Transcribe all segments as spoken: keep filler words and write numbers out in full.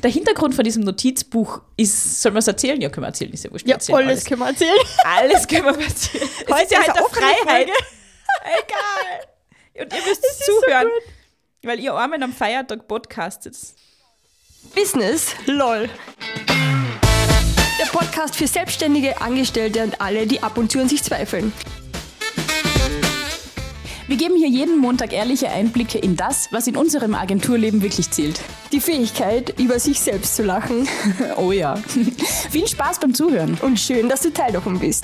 Der Hintergrund von diesem Notizbuch ist, soll man es erzählen? Ja, können wir erzählen, ist ja wurscht. Ja, erzählen, alles, alles können wir erzählen. Alles können wir erzählen. Es Heute ist ja ist halt eine der offene Freiheit. Folge. Egal. Und ihr müsst ist zuhören, so weil ihr Armen am Feiertag podcastet. Business, lol. Der Podcast für Selbstständige, Angestellte und alle, die ab und zu an sich zweifeln. Wir geben hier jeden Montag ehrliche Einblicke in das, was in unserem Agenturleben wirklich zählt. Die Fähigkeit, über sich selbst zu lachen. Oh ja. Viel Spaß beim Zuhören. Und schön, dass du Teil davon bist.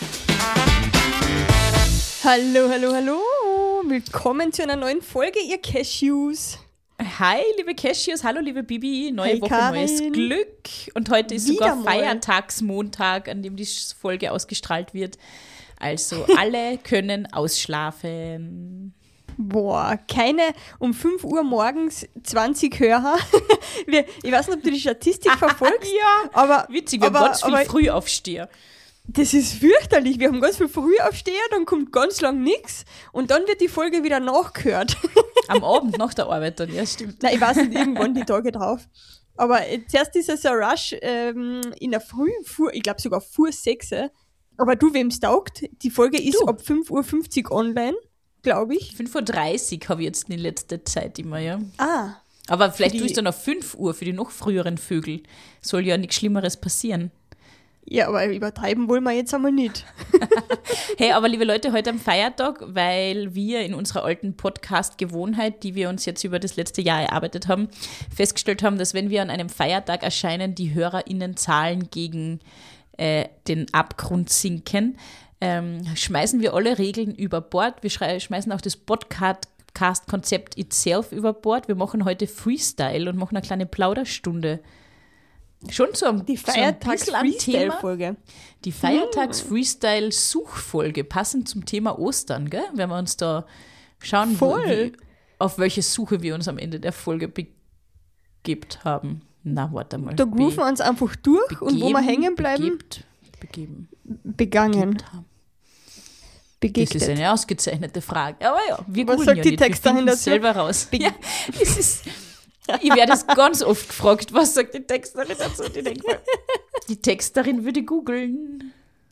Hallo, hallo, hallo. Willkommen zu einer neuen Folge, ihr Cashews. Hi, liebe Cashews, hallo, liebe Bibi, neue Hey, Woche, Karin. neues Glück. Und heute ist Wieder sogar mal. Feiertagsmontag, an dem die Folge ausgestrahlt wird. Also alle können ausschlafen. Boah, keine um fünf Uhr morgens zwanzig Hörer. Wir, ich weiß nicht, ob du die Statistik verfolgst, Ja, aber, witzig, wir aber, haben ganz viel aber Frühaufsteher. das ist fürchterlich. Wir haben ganz viel Frühaufsteher, dann kommt ganz lang nichts und dann wird die Folge wieder nachgehört. Am Abend nach der Arbeit dann, ja, stimmt. Nein, ich weiß nicht, irgendwann die Tage drauf. Aber äh, zuerst ist es ein Rush ähm, in der Früh, vor, ich glaube sogar vor sechs. Aber du, wem's taugt, die Folge ist Du. ab fünf Uhr fünfzig online, glaube ich. fünf Uhr dreißig habe ich jetzt in letzter Zeit immer, ja. Ah, Aber vielleicht die- tue ich dann auf fünf Uhr für die noch früheren Vögel. Soll ja nichts Schlimmeres passieren. ja, aber übertreiben wollen wir jetzt einmal nicht. Hey, aber liebe Leute, heute am Feiertag, weil wir in unserer alten Podcast-Gewohnheit, die wir uns jetzt über das letzte Jahr erarbeitet haben, festgestellt haben, dass wenn wir an einem Feiertag erscheinen, die HörerInnenzahlen gegen äh, den Abgrund sinken, ähm, schmeißen wir alle Regeln über Bord. Wir schrei- schmeißen auch das Podcast-Konzept itself über Bord. Wir machen heute Freestyle und machen eine kleine Plauderstunde. Schon so ein, Die so ein bisschen am Thema. Feiertags-Freestyle-Folge. Die Feiertags-Freestyle-Suchfolge, passend zum Thema Ostern, gell? Wenn wir uns da schauen, wo, Voll. wie, auf welche Suche wir uns am Ende der Folge begibt haben. Na, warte mal. Da grooven wir uns einfach durch Be- und wo wir begeben, hängen bleiben, Begebt, begeben. begangen, begebt haben. Das begegnet. ist eine ausgezeichnete Frage. Aber ja, wir Was googeln sagt ja die nicht. Wir Texterin finden es dazu? selber raus. Be- Ja, das ist, ich werde es ganz oft gefragt, was sagt die Texterin dazu? Die, denkt mal, die Texterin würde googeln.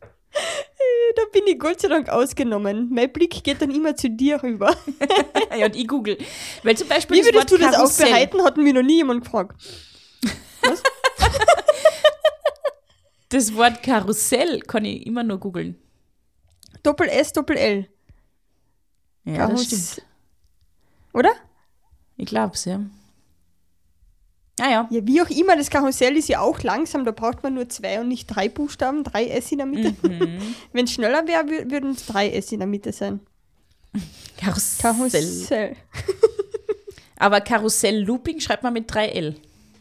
Da bin ich Gott sei Dank ausgenommen. Mein Blick geht dann immer zu dir rüber. Ja, und ich google. Weil zum Beispiel Wie das würdest Wort du das Karussell. aufbereiten, hat mich noch nie jemand gefragt. Das Wort Karussell kann ich immer nur googeln. Doppel S, Doppel L. Ja, das Karus- stimmt. Oder? Ich glaub's, ja. Ah ja. Ja, wie auch immer, das Karussell ist ja auch langsam, da braucht man nur zwei und nicht drei Buchstaben, drei S in der Mitte. Mhm. Wenn es schneller wäre, wür- würden es drei S in der Mitte sein. Karussell. Karussell. Aber Karussell-Looping schreibt man mit drei L.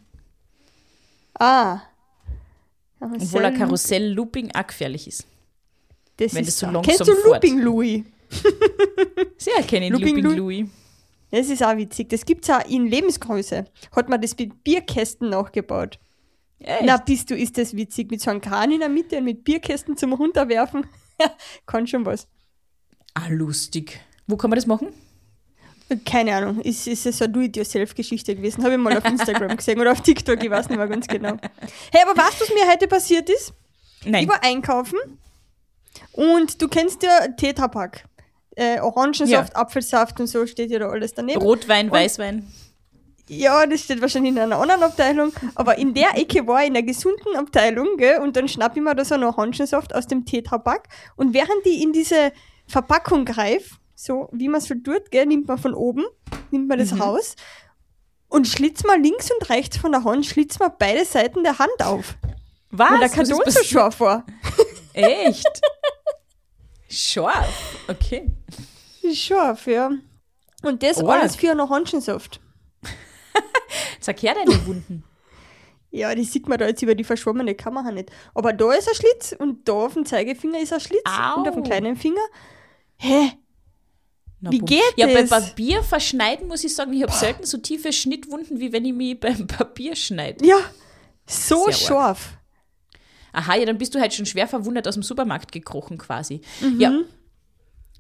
Ah. Obwohl ein Karussell-Looping auch gefährlich ist. das wenn ist das so so. langsam Kennst du fährt. Looping Louis? Sehr kenne ich Looping Looping, Lou- Louis. Das ist auch witzig. Das gibt es auch in Lebensgröße. Hat man das mit Bierkästen nachgebaut. Echt? Na, bist du, ist das witzig. Mit so einem Kran in der Mitte und mit Bierkästen zum Runterwerfen. Kann schon was. Ah, lustig. Wo kann man das machen? Keine Ahnung. Ist, ist es so eine Do-it-yourself-Geschichte gewesen? Habe ich mal auf Instagram gesehen oder auf TikTok, ich weiß nicht mehr ganz genau. Hey, aber weißt du, was mir heute passiert ist? Nein. Ich war einkaufen und du kennst ja Tetrapack. Äh, Orangensaft, Ja. Apfelsaft und so steht ja da alles daneben. Rotwein, Und- Weißwein. Ja, das steht wahrscheinlich in einer anderen Abteilung, aber in der Ecke war ich in der gesunden Abteilung, gell, und dann schnapp ich mir da so einen Orangensaft aus dem Tetrapack und während ich in diese Verpackung greife, so wie man es halt tut, gell, nimmt man von oben, nimmt man das Mhm. raus und schlitzt mal links und rechts von der Hand, schlitzt mal beide Seiten der Hand auf. Was? Weil der Was Karton ist so passiert? scharf war. Echt? Scharf. Okay. Scharf, ja. Und das Arg. alles für einen Orangensaft. Sag her deine Wunden. Ja, das sieht man da jetzt über die verschwommene Kamera nicht. Aber da ist ein Schlitz und da auf dem Zeigefinger ist ein Schlitz Au. und auf dem kleinen Finger. Hä? Na, Wie bumm. geht ja, das? bei Papier verschneiden muss ich sagen, ich habe selten so tiefe Schnittwunden, wie wenn ich mich beim Papier schneide. Ja, so Sehr scharf. Aha, ja, dann bist du halt schon schwer verwundet aus dem Supermarkt gekrochen quasi. Mhm. Ja,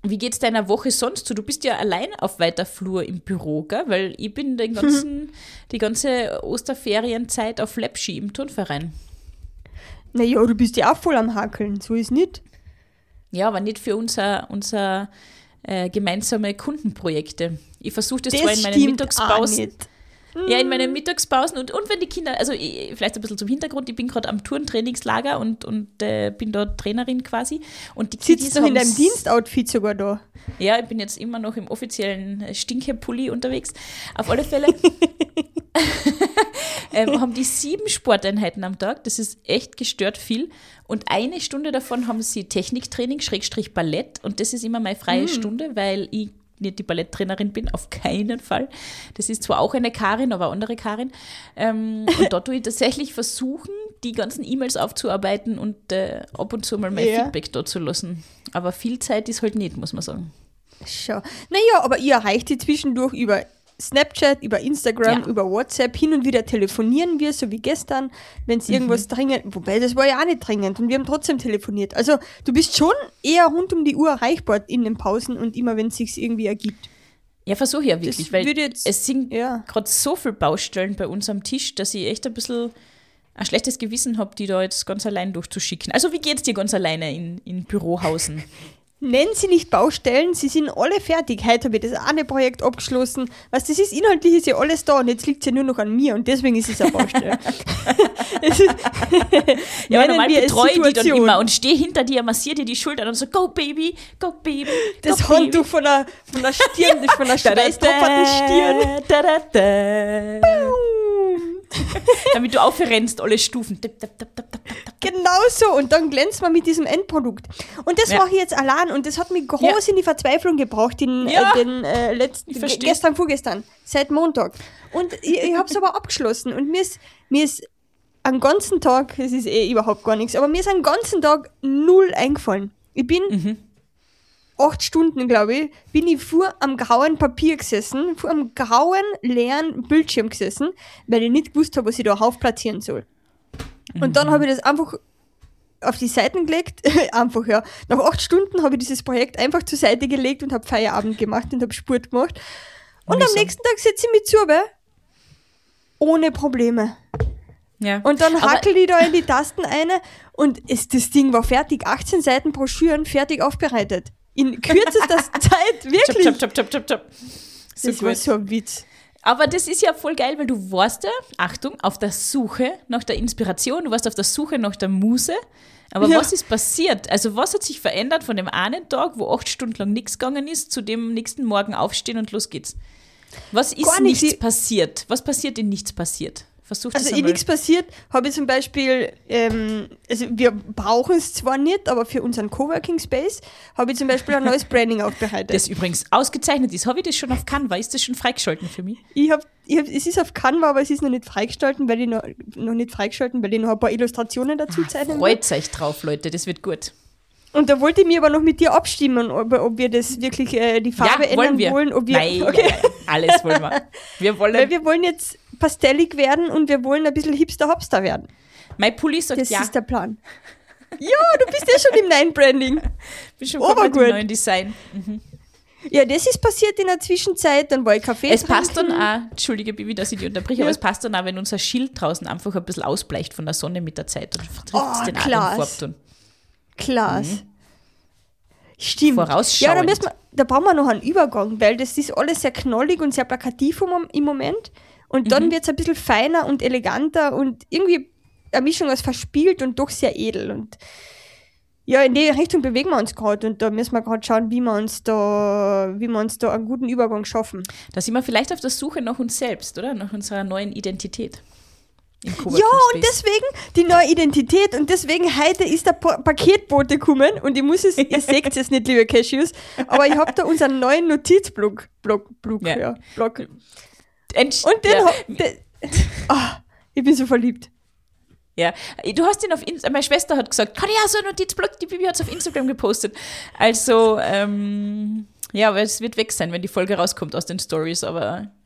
wie geht's deiner Woche sonst so? Du bist ja allein auf weiter Flur im Büro, gell? Weil ich bin den ganzen, die ganze Osterferienzeit auf Läppschi im Turnverein. Naja, du bist ja auch voll am Hakeln, so ist nicht. Ja, aber nicht für unser, unser äh, gemeinsame Kundenprojekte. Ich versuche das, Das zwar in meinen stimmt Mittagspausen. auch nicht. Ja, in meinen Mittagspausen und, und wenn die Kinder, also ich, vielleicht ein bisschen zum Hintergrund, ich bin gerade am Turntrainingslager und, und äh, bin dort Trainerin quasi. Und die Kiddies Sitzt doch in deinem haben's- Dienstoutfit sogar da. Ja, ich bin jetzt immer noch im offiziellen Stinkepulli unterwegs. Auf alle Fälle ähm, haben die sieben Sporteinheiten am Tag. Das ist echt gestört viel. Und eine Stunde davon haben sie Techniktraining, Schrägstrich Ballett. Und das ist immer meine freie Stunde, weil ich nicht die Balletttrainerin bin, auf keinen Fall. Das ist zwar auch eine Karin, aber eine andere Karin. Ähm, und dort tue ich tatsächlich versuchen, die ganzen E-Mails aufzuarbeiten und äh, ab und zu mal mein Ja. Feedback dort zu lassen. Aber viel Zeit ist halt nicht, muss man sagen. Schau. Naja, aber ihr erreicht die zwischendurch über Snapchat, über Instagram, Ja. über WhatsApp. Hin und wieder telefonieren wir, so wie gestern, wenn es irgendwas dringend, wobei das war ja auch nicht dringend und wir haben trotzdem telefoniert. Also du bist schon eher rund um die Uhr erreichbar in den Pausen und immer, wenn es sich irgendwie ergibt. Ja, versuche ich ja wirklich, Das weil würde jetzt- es sind ja. gerade so viele Baustellen bei uns am Tisch, dass ich echt ein bisschen ein schlechtes Gewissen habe, die da jetzt ganz allein durchzuschicken. Also wie geht's dir ganz alleine in, in Bürohausen? Nennen Sie nicht Baustellen, sie sind alle fertig. Heute habe ich das eine Projekt abgeschlossen. Was das ist, inhaltlich ist ja alles da und jetzt liegt es ja nur noch an mir und deswegen ist es eine Baustelle. Es ist- Ja, Nennen normal wir es betreue ich die dann Situation. immer und stehe hinter dir, massiere dir die Schultern und so, go Baby, go Baby, Das go Baby. Handtuch von der, von der Stirn, von der schweißtropferten Stirn. Da, da, da. Damit du aufrennst, alle Stufen. Dip, dip, dip, dip, dip, dip. Genau so. Und dann glänzt man mit diesem Endprodukt. Und das Ja. mache ich jetzt allein. Und das hat mich groß Ja. in die Verzweiflung gebracht, in Ja. äh, den äh, letzten, Ich versteh. gestern, vorgestern, seit Montag. Und ich, ich habe es aber abgeschlossen. Und mir ist, mir ist am ganzen Tag, es ist eh überhaupt gar nichts, aber mir ist am ganzen Tag null eingefallen. Ich bin Mhm. acht Stunden, glaube ich, bin ich vor am grauen Papier gesessen, vor am grauen, leeren Bildschirm gesessen, weil ich nicht gewusst habe, was ich da aufplatzieren soll. Und dann habe ich das einfach auf die Seiten gelegt, einfach, ja. Nach acht Stunden habe ich dieses Projekt einfach zur Seite gelegt und habe Feierabend gemacht und habe Sport gemacht. Und am Mühsam. nächsten Tag setze ich mich zu, gell? Ohne Probleme. Ja. Und dann Aber- hackel ich da in die Tasten eine und es, das Ding war fertig. achtzehn Seiten Broschüren, fertig aufbereitet. In kürzester Zeit, wirklich. Chop, chop, chop, chop, chop. So das war gut. so ein Witz. Aber das ist ja voll geil, weil du warst ja, Achtung, auf der Suche nach der Inspiration, du warst auf der Suche nach der Muse. Aber Ja. was ist passiert? Also was hat sich verändert von dem einen Tag, wo acht Stunden lang nichts gegangen ist, zu dem nächsten Morgen aufstehen und los geht's? Was ist Gar nichts. nichts passiert? Was passiert in nichts passiert? Versuch das Also, eh einmal. nichts passiert, habe ich zum Beispiel, ähm, also wir brauchen es zwar nicht, aber für unseren Coworking Space habe ich zum Beispiel ein neues Branding aufbereitet. Das übrigens ausgezeichnet ist. Habe ich das schon auf Canva? Ist das schon freigeschalten für mich? Ich hab, ich hab, es ist auf Canva, aber es ist noch nicht freigeschalten, weil ich noch, noch nicht freigeschalten, weil ich noch ein paar Illustrationen dazu zeichnen will. Freut euch drauf, Leute, das wird gut. Und da wollte ich mir aber noch mit dir abstimmen, ob, ob wir das wirklich äh, die Farbe ja, ändern wollen wir. wollen. Ob wir, Nein, okay. nein, nein, alles wollen wir. Wir wollen, Weil wir wollen jetzt pastellig werden und wir wollen ein bisschen hipster-hopster werden. mein Pulli sagt Das ja. ist der Plan. Ja, du bist ja schon im neuen Branding. bin schon komplett im Obergut. neuen Design. Ja, das ist passiert in der Zwischenzeit, dann war ich Kaffee Es passt dann trinken. auch, entschuldige Bibi, dass ich dich unterbreche, Ja. aber es passt dann auch, wenn unser Schild draußen einfach ein bisschen ausbleicht von der Sonne mit der Zeit und trifft Oh, den klasse. auch Farbton. Klasse. Stimmt. Vorausschauend. Ja, da, müssen wir, da brauchen wir noch einen Übergang, weil das ist alles sehr knollig und sehr plakativ im Mom- im Moment. Und dann wird es ein bisschen feiner und eleganter und irgendwie eine Mischung aus verspielt und doch sehr edel. Und ja, in die Richtung bewegen wir uns gerade und da müssen wir gerade schauen, wie wir uns da, wie wir uns da einen guten Übergang schaffen. Da sind wir vielleicht auf der Suche nach uns selbst, oder? Nach unserer neuen Identität. Im Coworking Ja, und Space. deswegen die neue Identität und deswegen heute ist der pa Paketbote gekommen und ich muss es, ihr seht es jetzt nicht, liebe Cashews, aber ich habe da unseren neuen Notizblock, Block, Block, Ja. ja. Block. Und Entsch- den, ja. hab- den ah, ich bin so verliebt. Ja, du hast ihn auf Instagram, meine Schwester hat gesagt, kann ich auch so einen Notizblock, die Bibi hat es auf Instagram gepostet. Also, ähm, ja, aber es wird weg sein, wenn die Folge rauskommt aus den Stories, aber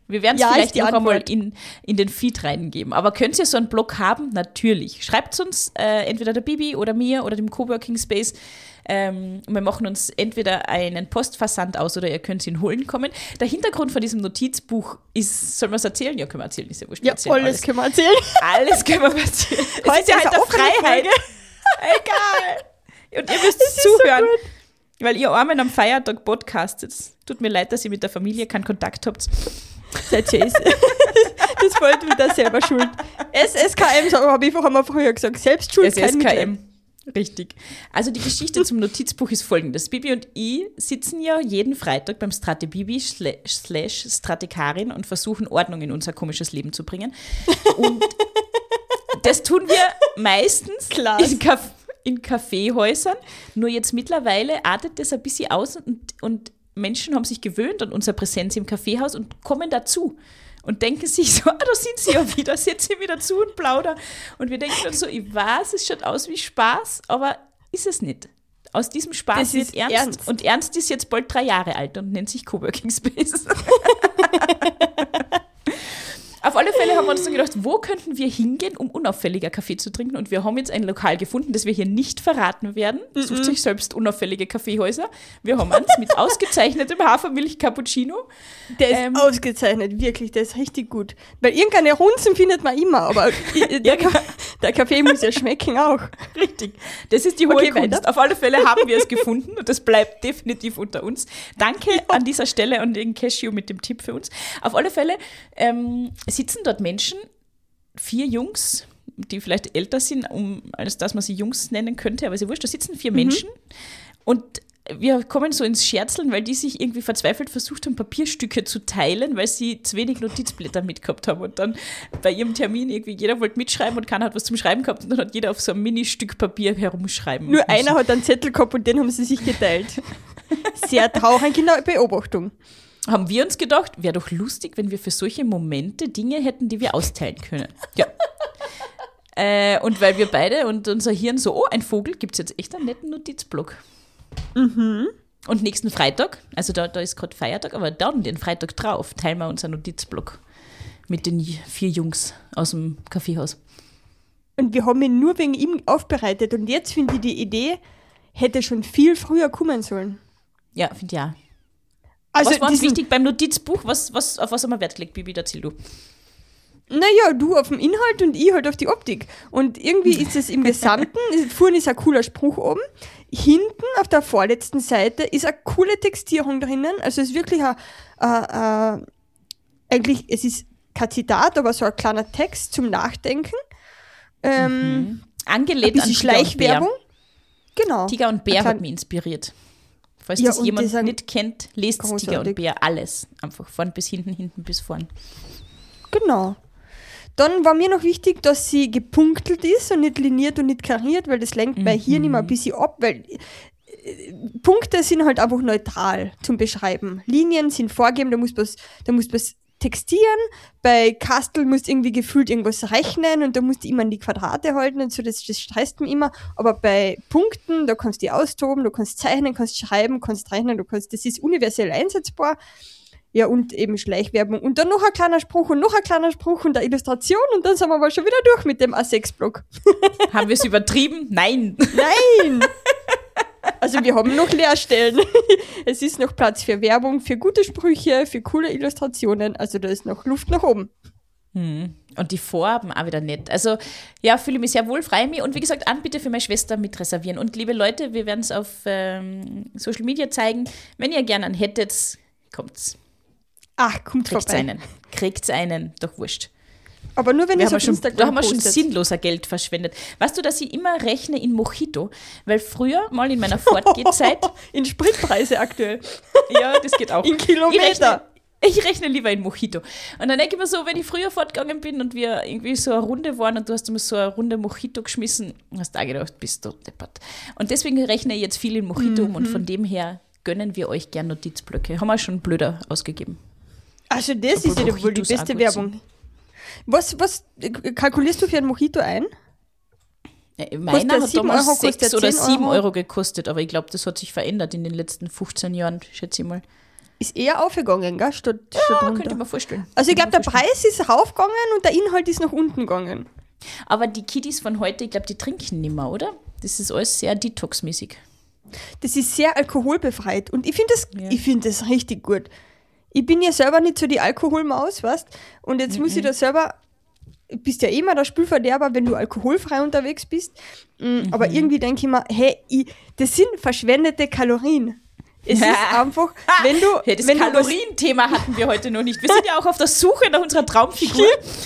Wir werden es Ja, vielleicht ist die noch einmal Antwort. in, in den Feed reingeben. Aber könnt ihr so einen Blog haben? Natürlich. Schreibt uns äh, entweder der Bibi oder mir oder dem Coworking Space. Ähm, wir machen uns entweder einen Postversand aus oder ihr könnt ihn holen kommen. Der Hintergrund von diesem Notizbuch ist, sollen wir es erzählen? Ja, können wir erzählen, ist ja wurscht. wir Ja, erzählen alles können wir erzählen. Alles können wir erzählen. Es Heute ist ja ist halt eine der offene Freiheit. Folge. Egal. Und ihr müsst ist so zuhören. gut. Weil ihr Armen am Feiertag podcastet. Tut mir leid, dass ihr mit der Familie keinen Kontakt habt. Seit Chase. Das wollte wieder selber schuld. S S K M, habe ich vorher mal früher gesagt. Selbst schuld, S kein S K Mitleid. M. Richtig. Also die Geschichte zum Notizbuch ist folgendes. Bibi und ich sitzen ja jeden Freitag beim Strate Bibi slash Stratekarin und versuchen Ordnung in unser komisches Leben zu bringen. Und das tun wir meistens Klar. in, Kaff- in Kaffeehäusern. Nur jetzt mittlerweile artet das ein bisschen aus und, und Menschen haben sich gewöhnt an unsere Präsenz im Kaffeehaus und kommen dazu. Und denken sich so, ah, da sind sie ja wieder, setz sie wieder zu und plauder. Und wir denken dann so, ich weiß, es schaut aus wie Spaß, aber ist es nicht. Aus diesem Spaß Das wird ist ernst. ernst. Und Ernst ist jetzt bald drei Jahre alt und nennt sich Coworking Space. Auf alle Fälle haben wir uns dann gedacht, wo könnten wir hingehen, um unauffälliger Kaffee zu trinken? Und wir haben jetzt ein Lokal gefunden, das wir hier nicht verraten werden. Sucht euch selbst unauffällige Kaffeehäuser. Wir haben eins mit ausgezeichnetem Hafermilch-Cappuccino. Der ist Ähm, ausgezeichnet, wirklich, der ist richtig gut. Weil irgendeine Runzen findet man immer, aber der, Ja, Ka- der Kaffee muss ja schmecken auch. Richtig. Das ist die hohe Okay, Kunst. weiter. Auf alle Fälle haben wir es gefunden und das bleibt definitiv unter uns. Danke an dieser Stelle an den Cashew mit dem Tipp für uns. Auf alle Fälle ähm, sitzen dort Menschen, vier Jungs, die vielleicht älter sind, um, als dass man sie Jungs nennen könnte, aber ist ja wurscht, da sitzen vier Menschen und wir kommen so ins Scherzeln, weil die sich irgendwie verzweifelt versucht haben, Papierstücke zu teilen, weil sie zu wenig Notizblätter mitgehabt haben. Und dann bei ihrem Termin irgendwie, jeder wollte mitschreiben und keiner hat was zum Schreiben gehabt. Und dann hat jeder auf so ein Mini-Stück Papier herumschreiben Nur müssen. einer hat einen Zettel gehabt und den haben sie sich geteilt. Sehr traurig, genau, Beobachtung. Haben wir uns gedacht, wäre doch lustig, wenn wir für solche Momente Dinge hätten, die wir austeilen können. Ja. äh, und weil wir beide und unser Hirn so, oh, ein Vogel, gibt es jetzt echt einen netten Notizblock. Und nächsten Freitag, also da, da ist gerade Feiertag, aber dann den Freitag drauf, teilen wir unseren Notizblock mit den vier Jungs aus dem Kaffeehaus. Und wir haben ihn nur wegen ihm aufbereitet. Und jetzt finde ich, die Idee hätte schon viel früher kommen sollen. Ja, finde ich auch. Also Was war uns diesen- wichtig beim Notizbuch? Was, was, auf was haben wir Wert gelegt, Bibi? Erzähl du. Naja, du auf den Inhalt und ich halt auf die Optik. Und irgendwie ist es im Gesamten, vorne ist ein cooler Spruch oben, hinten auf der vorletzten Seite ist eine coole Textierung drinnen. Also es ist wirklich ein, äh, äh, eigentlich, es ist kein Zitat, aber so ein kleiner Text zum Nachdenken. Ähm, ein Angelehnt an bisschen Tiger und Bär. Schleichwerbung. Genau. Tiger und Bär Ein hat klein- mich inspiriert. Falls Ja, das und jemand die sind nicht kennt, lest Tiger großartig. und Bär alles. Einfach vorn bis hinten, hinten bis vorn. Genau. Dann war mir noch wichtig, dass sie gepunktelt ist und nicht liniert und nicht kariert, weil das lenkt bei Hirn immer ein bisschen ab, weil äh, Punkte sind halt einfach neutral zum Beschreiben. Linien sind vorgegeben, da muss was, da muss was textieren. Bei Kastel musst du irgendwie gefühlt irgendwas rechnen und da musst du immer an die Quadrate halten und so, das, das stresst mich immer. Aber bei Punkten, da kannst du die austoben, du kannst zeichnen, kannst schreiben, kannst rechnen, du kannst, das ist universell einsetzbar. Ja, und eben Schleichwerbung. Und dann noch ein kleiner Spruch und noch ein kleiner Spruch und eine Illustration und dann sind wir aber schon wieder durch mit dem A sechs Block. Haben wir es übertrieben? Nein. Nein! Also wir haben noch Leerstellen. Es ist noch Platz für Werbung, für gute Sprüche, für coole Illustrationen. Also da ist noch Luft nach oben. Und die Farben auch wieder nett. Also ja, fühle mich sehr wohl, freue mich. Und wie gesagt, an bitte für meine Schwester mit reservieren. Und liebe Leute, wir werden es auf ähm, Social Media zeigen. Wenn ihr gerne einen hättet, kommt's. Ach, kommt Kriegt's vorbei. einen. Kriegt's einen. Doch wurscht. Aber nur wenn Wir ihr haben auf schon, Instagram da haben wir schon postet. sinnloser Geld verschwendet. Weißt du, dass ich immer rechne in Mojito? Weil früher, mal in meiner Fortgehzeit, In Spritpreise aktuell. ja, das geht auch. In Ich rechne, Kilometer. ich rechne lieber in Mojito. Und dann denke ich mir so, wenn ich früher fortgegangen bin und wir irgendwie so eine Runde waren und du hast immer so eine Runde Mojito geschmissen, hast du auch gedacht, bist du deppert. Und deswegen rechne ich jetzt viel in Mojito um und von dem her gönnen wir euch gern Notizblöcke. Haben wir schon blöder ausgegeben. Also das Obwohl ist ja wohl die Mojitos auch beste gut Werbung. Was, was äh, kalkulierst du für ein Mojito ein? Ja, meiner der hat sieben damals Euro, kostet sechs oder zehn sieben Euro? Euro gekostet, aber ich glaube, das hat sich verändert in den letzten fünfzehn Jahren, schätze ich mal. ist eher aufgegangen, gell? Statt, Ja, statt könnte ich runter. mir vorstellen. Also ich glaube, der Könnte ich mir Preis ist raufgegangen und der Inhalt ist nach unten gegangen. vorstellen. Aber die Kiddies von heute, ich glaube, die trinken nicht mehr, oder? Das ist alles sehr detoxmäßig. Das ist sehr alkoholbefreit und ich finde das, Ja. ich find das richtig gut. Ich bin ja selber nicht so die Alkoholmaus, weißt? Und jetzt muss ich da selber, du bist ja eh immer der Spielverderber, wenn du alkoholfrei unterwegs bist. Mhm. Aber irgendwie denke ich mir, hey, ich, das sind verschwendete Kalorien. Es Ja. ist einfach, wenn du, Hey, das wenn du was, Kalorienthema hatten wir heute noch nicht. Wir sind ja auch auf der Suche nach unserer Traumfigur.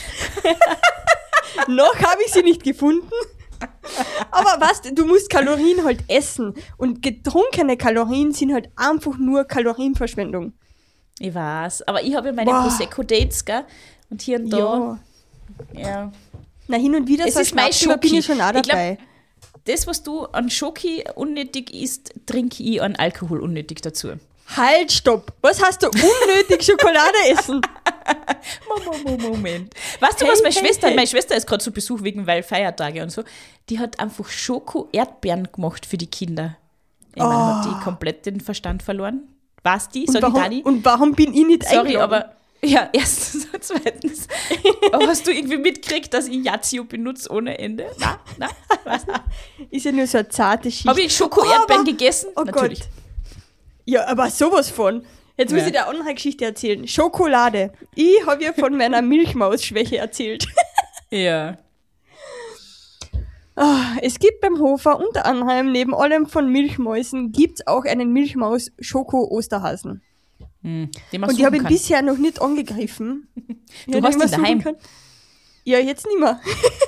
noch habe ich sie nicht gefunden. Aber was, du musst Kalorien halt essen. Und getrunkene Kalorien sind halt einfach nur Kalorienverschwendung. Ich weiß, aber ich habe ja meine Boah. Prosecco-Dates, gell? Und hier und da. Ja. Ja. Na, hin und wieder Es so ein ist mein Schnaps, da bin Schoki. ich schon auch Ich glaub, dabei. Das, was du an Schoki unnötig isst, trinke ich an Alkohol unnötig dazu. Halt, stopp. Was hast du unnötig Schokolade essen? Moment, Moment. Weißt du, Hey, was meine hey, Schwester, hey. meine Schwester ist gerade zu Besuch wegen, weil Feiertage und so, die hat einfach Schoko-Erdbeeren gemacht für die Kinder. Ich meine, hat die komplett den Verstand verloren? War's die? Und Sag ich warum, Dani? und warum bin ich nicht Sorry, eingeladen? aber ja, erstens und zweitens. Aber hast du irgendwie mitgekriegt, dass ich Yazio benutze ohne Ende? Nein, nein, weißt du? Ist ja nur so eine zarte Schicht. Habe ich Schoko-Erdbeeren Aber- gegessen? Oh Natürlich. Gott. Ja, aber sowas von. Jetzt muss Ja. ich dir auch noch eine Geschichte erzählen. Schokolade. Ich habe ja von meiner Milchmaus-Schwäche erzählt. Ja. Ah, es gibt beim Hofer unter anderem neben allem von Milchmäusen gibt's auch einen Milchmaus-Schoko-Osterhasen. Hm, den man Und ich habe ihn suchen kann. bisher noch nicht angegriffen. Du Ja, hast den man ihn daheim. suchen kann. Ja, jetzt nicht mehr.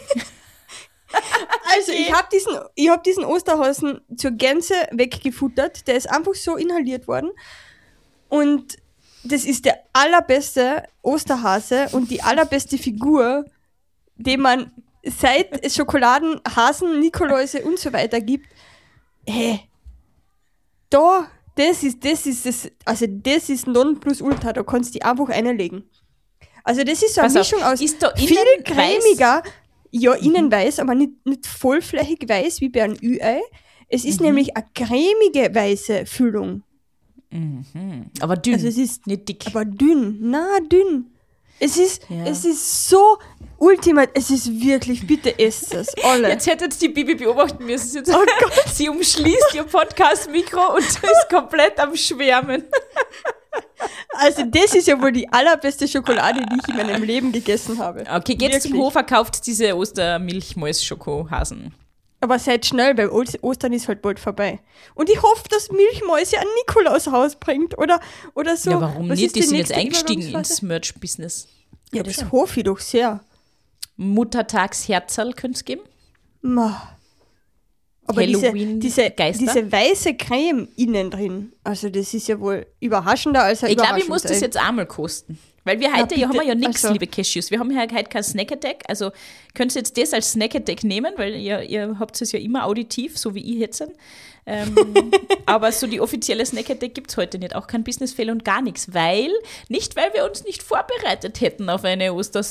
Also ich habe diesen, ich hab diesen Osterhasen zur Gänze weggefuttert. Der ist einfach so inhaliert worden. Und das ist der allerbeste Osterhase und die allerbeste Figur, den man seit es Schokoladen, Hasen, Nikoläuse und so weiter gibt. Hey, da, das ist, das ist das, also das ist Nonplusultra, da kannst du die einfach einlegen. Also das ist so eine Pass auf, Mischung aus ist da innen viel weiß? cremiger, ja, innen weiß, aber nicht, nicht vollflächig weiß wie bei einem Ü-Ei. Es ist nämlich eine cremige weiße Füllung. Aber dünn, Also es ist nicht dick. aber dünn, na dünn. Es ist, Ja. es ist so ultimat, es ist wirklich, bitte esst es, alle. Jetzt hätte jetzt die Bibi beobachten müssen. Jetzt, Oh Gott. sie umschließt ihr Podcast-Mikro und ist komplett am Schwärmen. Also das ist ja wohl die allerbeste Schokolade, die ich in meinem Leben gegessen habe. Okay, geht zum Wirklich. Hofer, kauft diese Ostermilchmäus-Schokohasen. Aber seid schnell, weil Ost- Ostern ist halt bald vorbei. Und ich hoffe, dass Milchmäuse ein Nikolaushaus bringt oder, oder so. Ja, warum Was nicht? ist Die sind jetzt nächste eingestiegen Übergangsphase? ins Merch-Business. Ja, das hoffe ich doch sehr. Muttertagsherzerl könnte es geben. Ma. Aber diese, Halloween diese, Geister? diese weiße Creme innen drin, also das ist ja wohl überraschender als ein Ich glaube, ich muss das Überraschungsei. jetzt einmal kosten. Weil wir heute, ja, bitte. haben wir ja nichts, Also. liebe Cashews. Wir haben ja heute kein Snack Attack. Also könnt ihr jetzt das als Snack Attack nehmen, weil ihr, ihr habt es ja immer auditiv, so wie ich jetzt. Ähm, aber so die offizielle Snack Attack gibt es heute nicht. Auch kein Business-Fail und gar nichts. Weil, nicht weil wir uns nicht vorbereitet hätten auf eine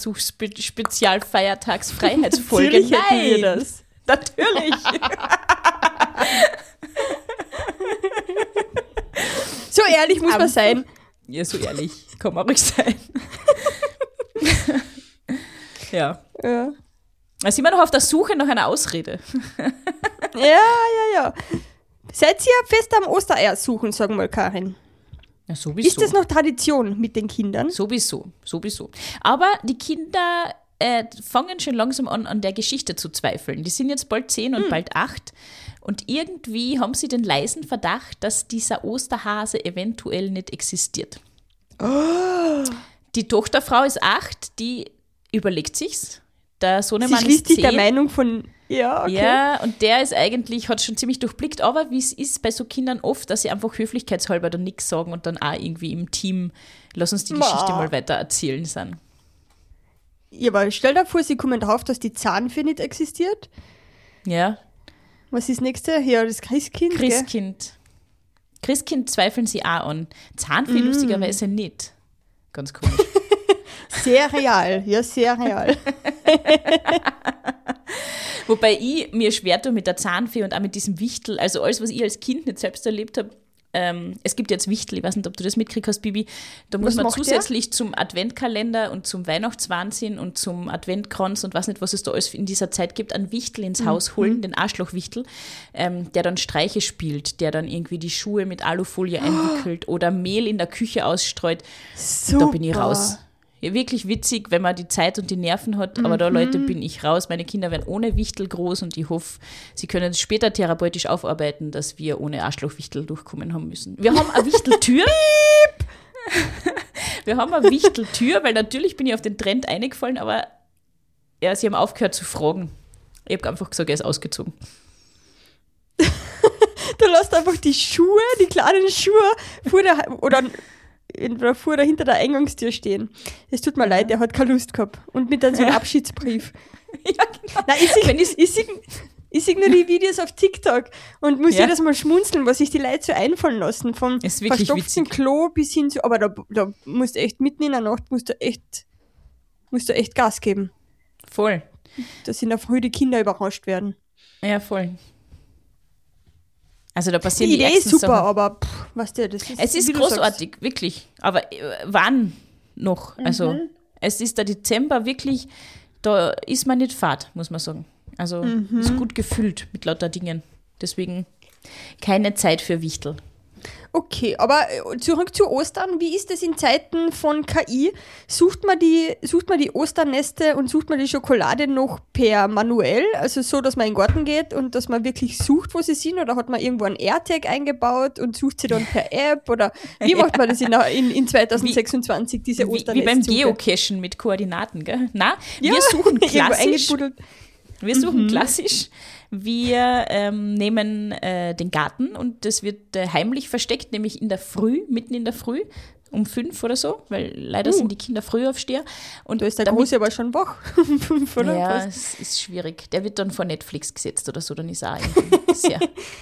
Ostersuch-Spezialfeiertags-Freiheitsfolge. Natürlich hätten Nein, wir das. Natürlich. So ehrlich muss man Einfach. sein. Ja, so ehrlich. Kann man ruhig sein. Ja. Ja. Da sind wir noch auf der Suche nach einer Ausrede. Ja, ja, ja. Seid ihr fest am Ostereier suchen, sagen wir, Karin? Ja, sowieso. Ist das noch Tradition mit den Kindern? Sowieso, sowieso. Aber die Kinder äh, fangen schon langsam an, an der Geschichte zu zweifeln. Die sind jetzt bald zehn und bald acht. Und irgendwie haben sie den leisen Verdacht, dass dieser Osterhase eventuell nicht existiert. Die Tochterfrau ist acht, die überlegt sich's. Der Sie Sohnemann ist schließt sich der zehn. Meinung von, ja, okay. Ja, und der ist eigentlich, hat schon ziemlich durchblickt, aber wie es ist bei so Kindern oft, dass sie einfach höflichkeitshalber dann nichts sagen und dann auch irgendwie im Team, lass uns die Ma. Geschichte mal weiter erzählen sind. Ja, aber stell dir vor, sie kommen drauf, dass die Zahnfee nicht existiert. Ja, Was ist das nächste? Ja, das Christkind, gell? Christkind. Christkind zweifeln sie auch an. Zahnfee Mm. lustigerweise nicht. Ganz komisch. Sehr real, ja, sehr real. Wobei ich mir schwer tue mit der Zahnfee und auch mit diesem Wichtel, also alles, was ich als Kind nicht selbst erlebt habe, ähm, es gibt jetzt Wichtel, ich weiß nicht, ob du das mitgekriegt hast, Bibi, da muss Was man macht zusätzlich der? Zum Adventkalender und zum Weihnachtswahnsinn und zum Adventkranz und was nicht, was es da alles in dieser Zeit gibt, einen Wichtel ins Haus Mhm. holen, den Arschlochwichtel, ähm, der dann Streiche spielt, der dann irgendwie die Schuhe mit Alufolie oh. einwickelt oder Mehl in der Küche ausstreut. Super. Da bin ich raus. Ja, wirklich witzig, wenn man die Zeit und die Nerven hat, aber mhm. da, Leute, bin ich raus. Meine Kinder werden ohne Wichtel groß und ich hoffe, sie können es später therapeutisch aufarbeiten, dass wir ohne Arschlochwichtel durchkommen haben müssen. Wir haben eine Wichteltür. Wir haben eine Wichteltür, weil natürlich bin ich auf den Trend eingefallen, aber ja, sie haben aufgehört zu fragen. Ich habe einfach gesagt, er ist ausgezogen. Du lässt einfach die Schuhe, die kleinen Schuhe vor der, oder entweder vor oder hinter der Eingangstür stehen. Es tut mir ja. leid, er hat keine Lust gehabt. Und mit dann so einem ja. Abschiedsbrief. Ja, genau. Nein, ich sehe ich, ich seh, ich seh nur die Videos auf TikTok und muss ja. jedes Mal schmunzeln, was sich die Leute so einfallen lassen. Vom verstopften Klo bis hin zu, aber da, da musst du echt mitten in der Nacht, musst du echt, musst du echt Gas geben. Voll. Dass in der Früh die Kinder überrascht werden. Ja, voll. Also da passieren die die Idee ist super, Sachen. aber pff, was der, das ist. Es ist großartig, wirklich. Aber äh, wann noch? Mhm. Also es ist der Dezember wirklich, da ist man nicht fad, muss man sagen. Also mhm. ist gut gefüllt mit lauter Dingen. Deswegen keine Zeit für Wichtel. Okay, aber zurück zu Ostern. Wie ist es in Zeiten von K I? Sucht man die, sucht man die Osterneste und sucht man die Schokolade noch per manuell? Also so, dass man in den Garten geht und dass man wirklich sucht, wo sie sind? Oder hat man irgendwo einen AirTag eingebaut und sucht sie dann per App? Oder wie macht man das in, in, in zwanzig sechsundzwanzig, wie, diese Osterneste? Wie beim Geocachen mit Koordinaten, gell? Na, ja, wir suchen klassisch. Wir suchen mhm. klassisch. Wir ähm, nehmen äh, den Garten und das wird äh, heimlich versteckt, nämlich in der Früh, mitten in der Früh, um fünf oder so, weil leider uh. sind die Kinder Frühaufsteher. Und da ist der damit, Große aber schon wach, um fünf oder ja, fast. es ist schwierig. Der wird dann vor Netflix gesetzt oder so, dann ist er auch sehr.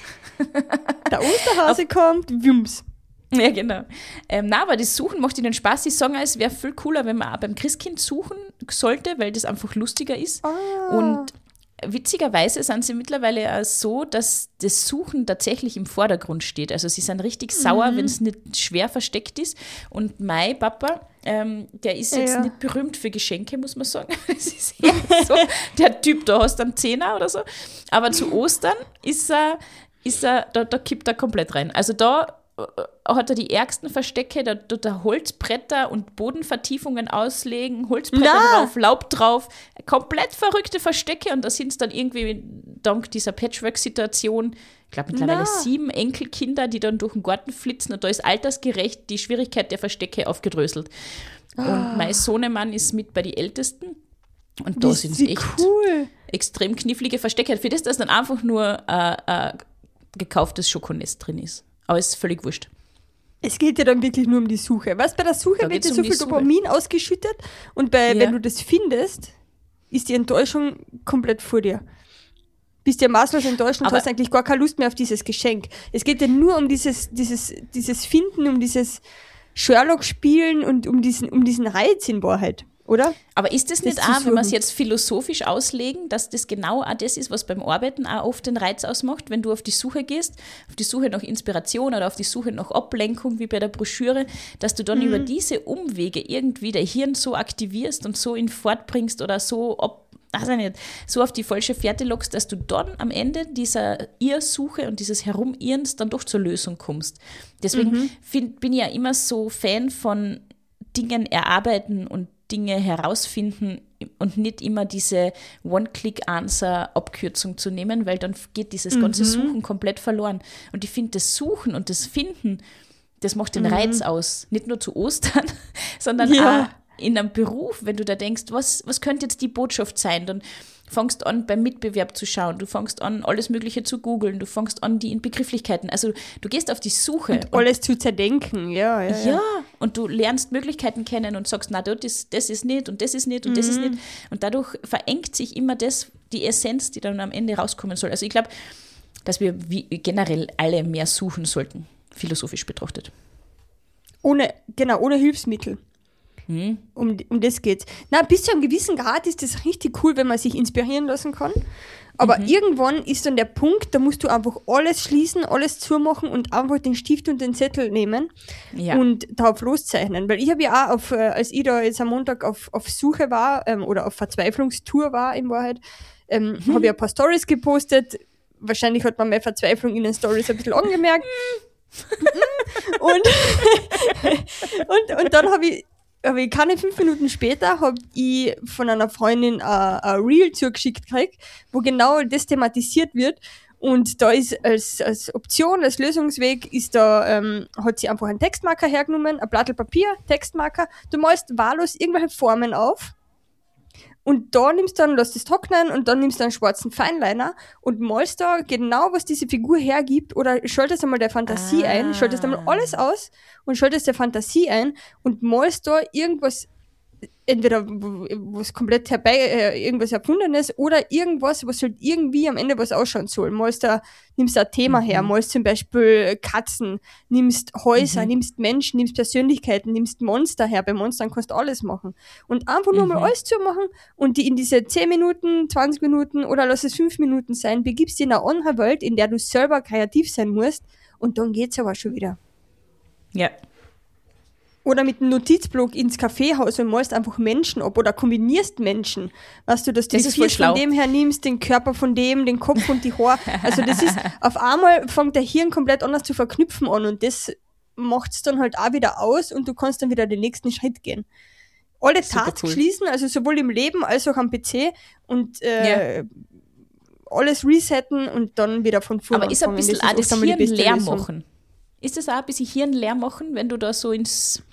Der Osterhase Auf, kommt, wumms. Ja, genau. Ähm, na, aber das Suchen macht ihnen Spaß. Ich sage, es wäre viel cooler, wenn man auch beim Christkind suchen sollte, weil das einfach lustiger ist. Ah. Und witzigerweise sind sie mittlerweile auch so, dass das Suchen tatsächlich im Vordergrund steht. Also sie sind richtig sauer, mhm. wenn es nicht schwer versteckt ist. Und mein Papa, ähm, der ist jetzt ja. nicht berühmt für Geschenke, muss man sagen. Das ist eher so, der Typ, da hast du einen Zehner oder so. Aber zu Ostern ist er, ist er da, da kippt er komplett rein. Also da hat er die ärgsten Verstecke, da, da Holzbretter und Bodenvertiefungen auslegen, Holzbretter Na. drauf, Laub drauf, komplett verrückte Verstecke und da sind es dann irgendwie dank dieser Patchwork-Situation, ich glaube mittlerweile Na. sieben Enkelkinder, die dann durch den Garten flitzen und da ist altersgerecht die Schwierigkeit der Verstecke aufgedröselt. Oh. Und mein Sohnemann ist mit bei den Ältesten und da sind es echt cool. extrem knifflige Verstecke. Für das, dass dann einfach nur äh, äh, gekauftes Schokonest drin ist. Aber es ist völlig wurscht. Es geht ja dann wirklich nur um die Suche. Weißt, bei der Suche da wird ja um so viel Suche. Dopamin ausgeschüttet und bei, ja. wenn du das findest, ist die Enttäuschung komplett vor dir. Bist ja maßlos enttäuscht und Aber hast eigentlich gar keine Lust mehr auf dieses Geschenk. Es geht ja nur um dieses, dieses, dieses Finden, um dieses Sherlock-Spielen und um diesen, um diesen Reiz in Wahrheit. Oder? Aber ist das, das nicht auch, wenn wir es jetzt philosophisch auslegen, dass das genau auch das ist, was beim Arbeiten auch oft den Reiz ausmacht, wenn du auf die Suche gehst, auf die Suche nach Inspiration oder auf die Suche nach Ablenkung, wie bei der Broschüre, dass du dann mhm. über diese Umwege irgendwie dein Hirn so aktivierst und so in Fahrt bringst oder so ab, also nicht, so auf die falsche Fährte lockst, dass du dann am Ende dieser Irrsuche und dieses Herumirrens dann doch zur Lösung kommst. Deswegen mhm. find, bin ich ja immer so Fan von Dingen erarbeiten und Dinge herausfinden und nicht immer diese One-Click-Answer-Abkürzung zu nehmen, weil dann geht dieses ganze mhm. Suchen komplett verloren. Und ich finde, das Suchen und das Finden, das macht den mhm. Reiz aus. Nicht nur zu Ostern, sondern ja. auch in einem Beruf, wenn du da denkst, was, was könnte jetzt die Botschaft sein, dann fängst an, beim Mitbewerb zu schauen, du fängst an, alles Mögliche zu googeln, du fängst an, die Begrifflichkeiten, also du gehst auf die Suche. Und, und alles zu zerdenken, ja, ja, ja. Ja, und du lernst Möglichkeiten kennen und sagst, na, das, das ist nicht und das ist nicht und mhm. das ist nicht. Und dadurch verengt sich immer das, die Essenz, die dann am Ende rauskommen soll. Also ich glaube, dass wir wie generell alle mehr suchen sollten, philosophisch betrachtet. Ohne, genau, ohne Hilfsmittel. Hm. Um, um das geht's. Na, bis zu einem gewissen Grad ist das richtig cool, wenn man sich inspirieren lassen kann. Aber mhm. irgendwann ist dann der Punkt, da musst du einfach alles schließen, alles zumachen und einfach den Stift und den Zettel nehmen ja. und darauf loszeichnen. Weil ich habe ja auch, auf, als ich da jetzt am Montag auf, auf Suche war ähm, oder auf Verzweiflungstour war in Wahrheit, ähm, mhm. habe ich ein paar Stories gepostet. Wahrscheinlich hat man meine Verzweiflung in den Stories ein bisschen angemerkt. und, und, und dann habe ich Aber ich keine fünf Minuten später habe ich von einer Freundin ein, ein Reel zugeschickt gekriegt, wo genau das thematisiert wird. Und da ist als, als Option, als Lösungsweg, ist da, ähm, hat sie einfach einen Textmarker hergenommen, ein Blatt Papier, Textmarker. Du malst wahllos irgendwelche Formen auf. Und da nimmst du dann, lässt es trocknen und dann nimmst du einen schwarzen Feinliner und malst da genau, was diese Figur hergibt oder schaltest einmal der Fantasie ah. ein, schaltest einmal alles aus und schaltest der Fantasie ein und malst da irgendwas, entweder was komplett herbei, äh, irgendwas Erfundenes oder irgendwas, was halt irgendwie am Ende was ausschauen soll. Malst da, nimmst da ein Thema mhm. her, malst zum Beispiel Katzen, nimmst Häuser, mhm. nimmst Menschen, nimmst Persönlichkeiten, nimmst Monster her. Bei Monstern kannst du alles machen. Und einfach nur mhm. mal alles zu machen und die in diese zehn Minuten, zwanzig Minuten oder lass es fünf Minuten sein, begibst dich in eine andere Welt, in der du selber kreativ sein musst und dann geht's aber schon wieder. Ja. Oder mit einem Notizblock ins Kaffeehaus und malst einfach Menschen ab oder kombinierst Menschen. Weißt du, dass du das die Vier von dem her nimmst, den Körper von dem, den Kopf und die Haare. Also das ist, auf einmal fängt der Hirn komplett anders zu verknüpfen an und das macht es dann halt auch wieder aus und du kannst dann wieder den nächsten Schritt gehen. Alle Tasks cool. schließen, also sowohl im Leben als auch am P C und äh, ja. alles resetten und dann wieder von vorne Aber ist ein bisschen auch das Hirn leer machen? Ist das auch ein bisschen Hirn leer machen, wenn du da so ins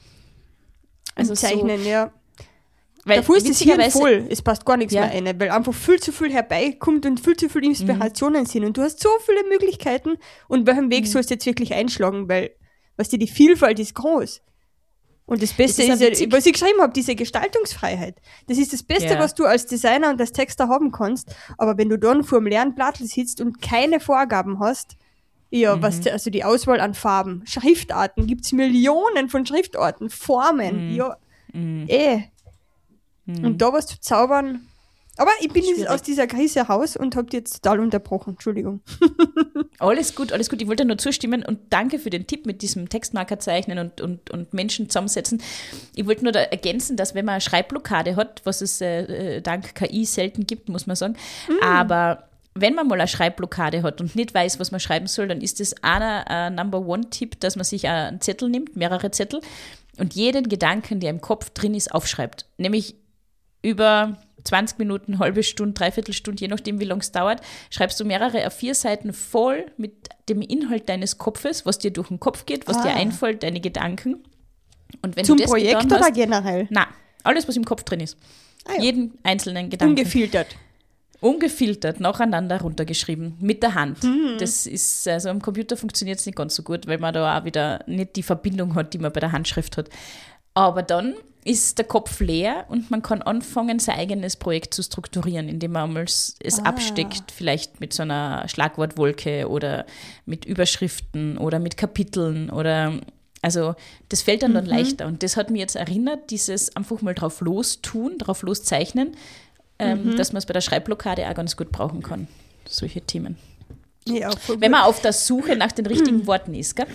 Also Zeichnen, so, ja. Weil Davor ist das Hirn voll, es passt gar nichts ja. mehr rein, weil einfach viel zu viel herbeikommt und viel zu viele Inspirationen mhm. sind und du hast so viele Möglichkeiten und welchen Weg mhm. sollst du jetzt wirklich einschlagen, weil, weißt du, die Vielfalt ist groß. Und das Beste das ist, ist ja, was ich geschrieben habe, diese Gestaltungsfreiheit. Das ist das Beste, ja. was du als Designer und als Texter haben kannst, aber wenn du dann vor dem leeren Blattl sitzt und keine Vorgaben hast, ja, mhm. was, also die Auswahl an Farben, Schriftarten, gibt's Millionen von Schriftarten, Formen, mhm. ja, mhm. eh. Mhm. Und da was zu zaubern. Aber ich bin jetzt aus dieser Krise raus und hab die jetzt total unterbrochen, Entschuldigung. Alles gut, alles gut. Ich wollte nur zustimmen und danke für den Tipp mit diesem Textmarker zeichnen und, und, und Menschen zusammensetzen. Ich wollte nur da ergänzen, dass wenn man eine Schreibblockade hat, was es äh, dank K I selten gibt, muss man sagen, mhm. aber wenn man mal eine Schreibblockade hat und nicht weiß, was man schreiben soll, dann ist das einer äh, Number-One-Tipp, dass man sich einen Zettel nimmt, mehrere Zettel und jeden Gedanken, der im Kopf drin ist, aufschreibt. Nämlich über zwanzig Minuten, halbe Stunde, dreiviertel Stunde, je nachdem, wie lange es dauert, schreibst du mehrere A vier Seiten voll mit dem Inhalt deines Kopfes, was dir durch den Kopf geht, was ah. dir einfällt, deine Gedanken. Und wenn Zum du das Projekt oder hast, generell? Nein, alles, was im Kopf drin ist. Ah, ja. Jeden einzelnen Gedanken. Ungefiltert. Ungefiltert, nacheinander runtergeschrieben, mit der Hand. Mhm. Das ist, also am Computer funktioniert es nicht ganz so gut, weil man da auch wieder nicht die Verbindung hat, die man bei der Handschrift hat. Aber dann ist der Kopf leer und man kann anfangen, sein eigenes Projekt zu strukturieren, indem man einmal es ah. absteckt, vielleicht mit so einer Schlagwortwolke oder mit Überschriften oder mit Kapiteln oder, also das fällt dann, mhm. dann leichter. Und das hat mich jetzt erinnert, dieses einfach mal drauf lostun, drauf loszeichnen, ähm, mhm. dass man es bei der Schreibblockade auch ganz gut brauchen kann, solche Themen. Ja, wenn man auf der Suche nach den richtigen Worten ist, gell?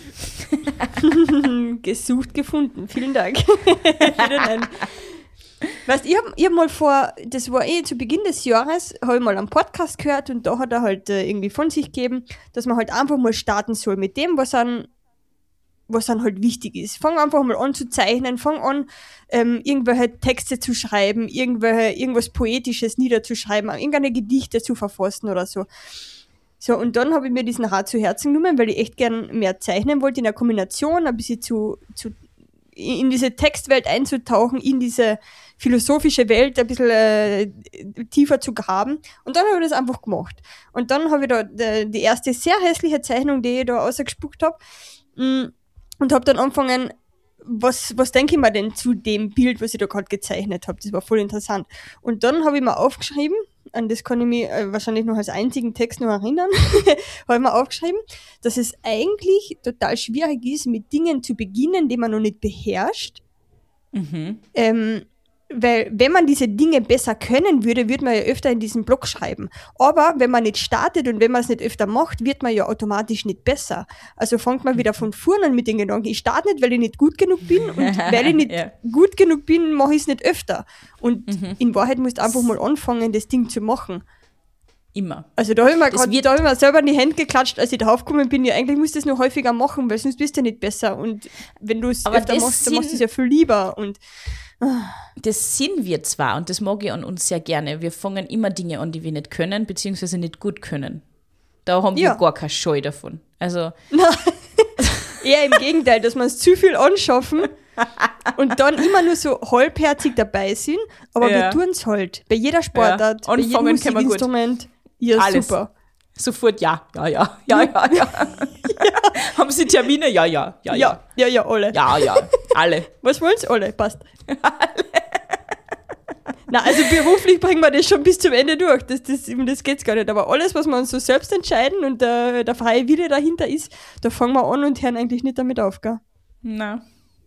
Gesucht, gefunden. Vielen Dank. Weißt, ich habe ich hab mal vor, das war eh zu Beginn des Jahres, habe ich mal einen Podcast gehört und da hat er halt äh, irgendwie von sich gegeben, dass man halt einfach mal starten soll mit dem, was an was dann halt wichtig ist. Fang einfach mal an zu zeichnen, fang an, ähm, irgendwelche Texte zu schreiben, irgendwelche, irgendwas Poetisches niederzuschreiben, irgendeine Gedichte zu verfassen oder so. So, und dann habe ich mir diesen Rat zu Herzen genommen, weil ich echt gern mehr zeichnen wollte, in der Kombination ein bisschen zu, zu in diese Textwelt einzutauchen, in diese philosophische Welt ein bisschen äh, tiefer zu graben. Und dann habe ich das einfach gemacht. Und dann habe ich da äh, die erste sehr hässliche Zeichnung, die ich da ausgespuckt habe, mh, und habe dann angefangen, was, was denke ich mir denn zu dem Bild, was ich da gerade gezeichnet habe. Das war voll interessant. Und dann habe ich mir aufgeschrieben, an das kann ich mich äh, wahrscheinlich noch als einzigen Text noch erinnern, habe ich mir aufgeschrieben, dass es eigentlich total schwierig ist, mit Dingen zu beginnen, die man noch nicht beherrscht, Mhm. Ähm, weil wenn man diese Dinge besser können würde, würde man ja öfter in diesen Blog schreiben. Aber wenn man nicht startet und wenn man es nicht öfter macht, wird man ja automatisch nicht besser. Also fängt man wieder von vorne an mit den Gedanken, ich starte nicht, weil ich nicht gut genug bin und weil ich nicht Ja. gut genug bin, mache ich es nicht öfter. Und Mhm. in Wahrheit musst du einfach mal anfangen, das Ding zu machen. Immer. Also da habe ich mir Das gerade, wird- da habe ich mir selber in die Hände geklatscht, als ich draufgekommen bin, ja eigentlich musst du es noch häufiger machen, weil sonst bist du nicht besser. Und wenn du es Aber öfter das machst, dann machst du es sind- ja viel lieber. Und Das sind wir zwar und das mag ich an uns sehr gerne. Wir fangen immer Dinge an, die wir nicht können, beziehungsweise nicht gut können. Da haben Ja. wir gar keine Scheu davon. Also, eher im Gegenteil, dass wir uns zu viel anschaffen und dann immer nur so halbherzig dabei sind, aber Ja. wir tun es halt. Bei jeder Sportart, bei jedem Anfangen können wir gut. Musikinstrument. Ja, Alles. super. sofort ja, ja, ja, ja, ja, ja. Haben Sie Termine? Ja, ja, ja, ja. Ja, ja, ja, alle. Ja, ja, alle. Was wollen's? Alle, passt. Na, also beruflich bringen wir das schon bis zum Ende durch. Das, das, um das geht's gar nicht. Aber alles, was wir uns so selbst entscheiden und der, der freie Wille dahinter ist, da fangen wir an und hören eigentlich nicht damit auf, gell? Na.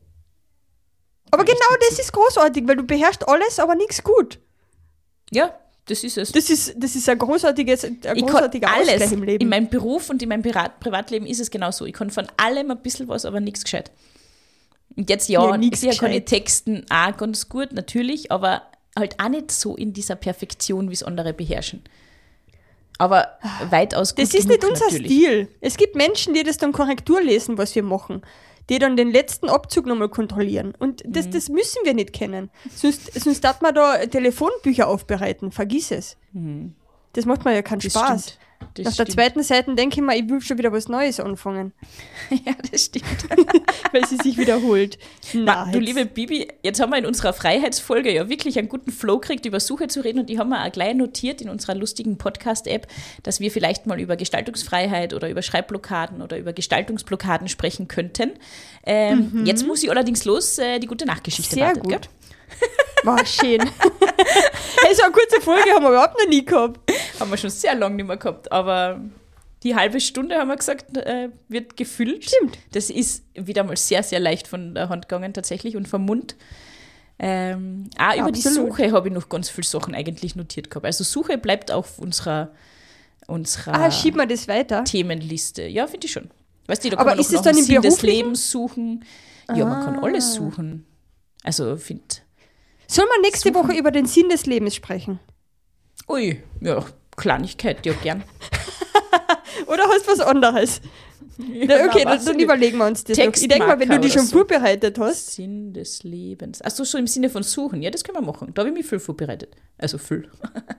Aber genau das ist großartig, weil du beherrschst alles, aber nichts gut. Ja, das ist es. Das ist, das ist ein großartiges, ein Ich kann großartiger alles. Ausgleich im Leben. In meinem Beruf und in meinem Privat Privatleben ist es genauso. Ich kann von allem ein bisschen was, aber nichts gescheit. Und jetzt ja, Ja, nix sicher kann ich gescheit. Texten auch ganz gut, natürlich, aber halt auch nicht so in dieser Perfektion, wie es andere beherrschen. Aber weitaus gut Das ist genug, nicht unser natürlich. Stil. Es gibt Menschen, die das dann Korrektur lesen, was wir machen. Die dann den letzten Abzug nochmal kontrollieren. Und Mhm. das, das müssen wir nicht kennen. Sonst, sonst darf man da Telefonbücher aufbereiten. Vergiss es. Das macht mir ja keinen Mhm. Das Spaß. stimmt. Das Nach der stimmt. zweiten Seite denke ich mir, ich will schon wieder was Neues anfangen, Ja, das stimmt. weil sie sich wiederholt. Ma, Na, du jetzt- liebe Bibi, jetzt haben wir in unserer Freiheitsfolge ja wirklich einen guten Flow gekriegt, über Suche zu reden und die haben wir auch gleich notiert in unserer lustigen Podcast-App, dass wir vielleicht mal über Gestaltungsfreiheit oder über Schreibblockaden oder über Gestaltungsblockaden sprechen könnten. Ähm, Jetzt muss ich allerdings los, äh, die gute Nachtgeschichte Sehr wartet, gut. gell? War schön. Hey, so eine kurze Folge haben wir überhaupt noch nie gehabt. Haben wir schon sehr lange nicht mehr gehabt, aber die halbe Stunde, haben wir gesagt, äh, wird gefüllt. Stimmt. Das ist wieder mal sehr, sehr leicht von der Hand gegangen tatsächlich und vom Mund. Ähm, auch über die Absolut. Suche habe ich noch ganz viele Sachen eigentlich notiert gehabt. Also Suche bleibt auf unserer, unserer Ah, schieben wir das weiter. Themenliste. Ja, finde ich schon. Weißt du, da Aber kann man ist noch es nach dann dem im Sinn des Beruflichen? Lebens suchen. Ja, man kann Ah. alles suchen. Also, finde Sollen wir nächste Suchen. Woche über den Sinn des Lebens sprechen? ui, ja, Kleinigkeit, ja, gern. Oder hast du was anderes? Na, okay, dann, dann überlegen wir uns das noch. Ich denke mal, wenn du Textmarker die schon oder so. vorbereitet hast. Sinn des Lebens. Achso, so im Sinne von suchen. Ja, das können wir machen. Da habe ich mich viel vorbereitet. Also viel.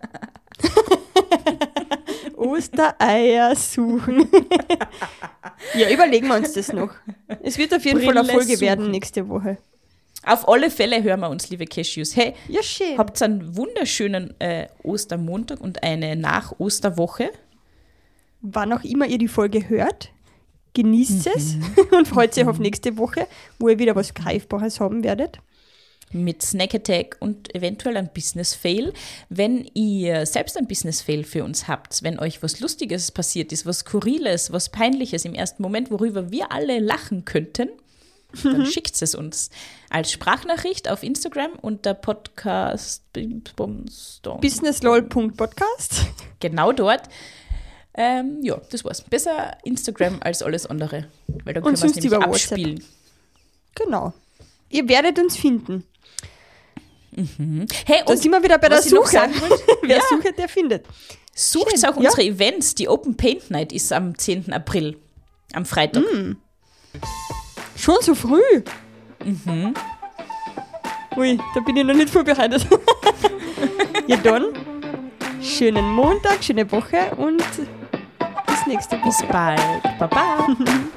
Ostereier suchen. Ja, überlegen wir uns das noch. Es wird auf jeden Fall eine Brille Folge werden suchen. nächste Woche. Auf alle Fälle hören wir uns, liebe Cashews. Hey, Ja, schön. habt einen wunderschönen äh, Ostermontag und eine Nach-Osterwoche. Wann auch immer ihr die Folge hört, genießt es und freut euch auf nächste Woche, wo ihr wieder was Greifbares haben werdet. Mit Snack Attack und eventuell ein Business Fail. Wenn ihr selbst ein Business Fail für uns habt, wenn euch was Lustiges passiert ist, was Skurriles, was Peinliches im ersten Moment, worüber wir alle lachen könnten, dann schickt es uns als Sprachnachricht auf Instagram unter Podcast businesslol punkt podcast. genau dort. Ähm, ja, das war's. Besser Instagram als alles andere, weil dann Und können wir es sonst nämlich über WhatsApp. abspielen. Genau. Ihr werdet uns finden. Hey, Da und sind wir wieder bei der was ich noch Suche. sagen wollte, Wer ja. sucht, der findet. sucht Schön, auch ja. unsere Events. Die Open Paint Night ist am zehnten April, am Freitag. Schon so früh? Mhm. Ui, da bin ich noch nicht vorbereitet. Ja, dann schönen Montag, schöne Woche und bis nächste Woche. Bis bald. Baba.